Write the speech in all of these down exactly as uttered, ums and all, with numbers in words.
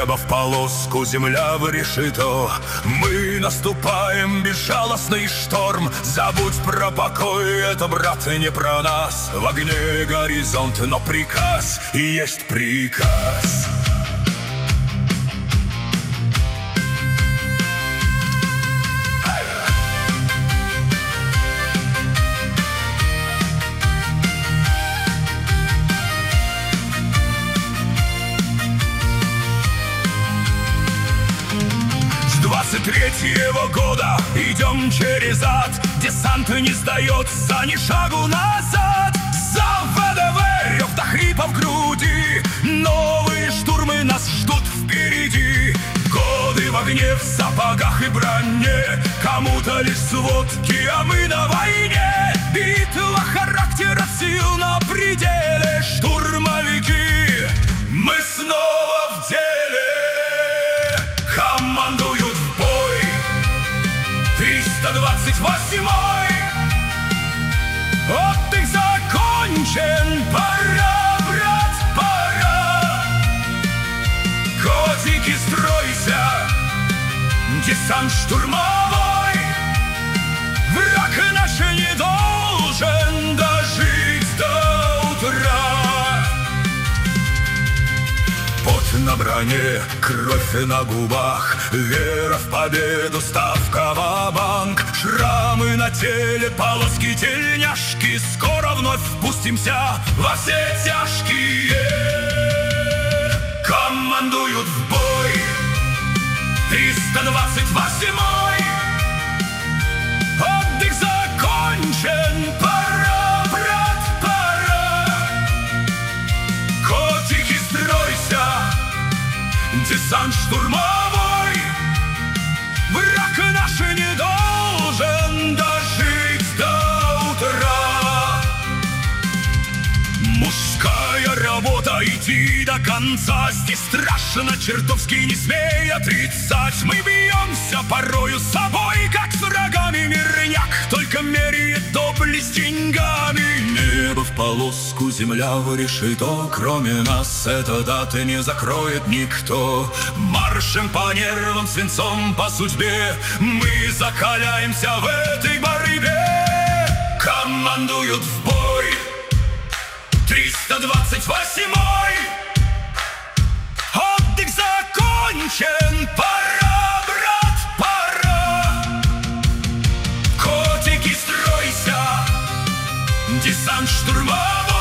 Небо в полоску, земля в решето. Мы наступаем, безжалостный шторм. Забудь про покой, это, брат, не про нас. В огне горизонт, но приказ и есть приказ. двадцать третьего года идем через ад. Десант не сдается ни шагу назад. За ВДВ рев до хрипа в груди. Новые штурмы нас ждут впереди. Годы в огне, в сапогах и броне. Кому-то лишь сводки, а мы на войне. Битва характера, сил на пределе. Штурмовики, мы снова в деле. Командуют в бой триста двадцать восьмой. Отдых закончен, пора, брат, пора. Котики, стройся, десант штурмовой. Враг наш не должен дожить до утра. Пот на броне, кровь на губах, вера в победу, ставка ва-банк. Шрамы на теле, полоски, тельняшки. Скоро вновь впустимся во все тяжкие. Командуют в бой триста двадцать восьмой. Отдых закончен, пора, брат, пора. Котики, стройся, десант штурмовой. Враг наш не должен дожить до утра. Мужская работа, идти до конца. Здесь страшно, чертовски, не смей отрицать. Мы бьемся порою с собой, как с врагами. Мирняк только меряет доблесть деньгами. Небо в полоску, земля в решето. Кроме нас эта дата не закроет никто. Маршем по нервам, свинцом по судьбе. Мы закаляемся в этой борьбе. Командуют в бой триста двадцать восьмой. Отдых закончен, пора, брат, пора. Котики, стройся, десант штурмовой.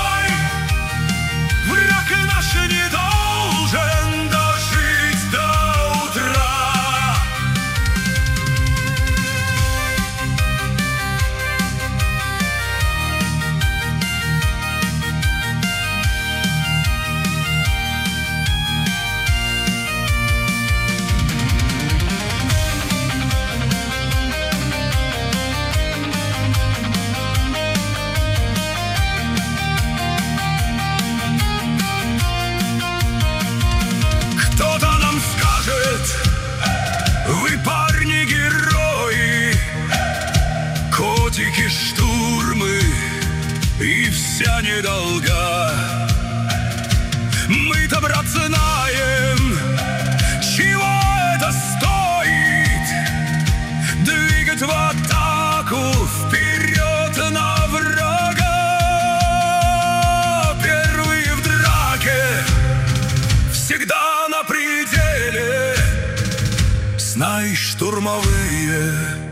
Враг наш не должен дожить до утра. Вы, парни, герои, котики, штурмы и вся недолга. Мы-то, брат, знаем, чего это стоит. Двигать в атаку, вперед на врага. Первые в драке, всегда на пределе. Знаешь, штурмовые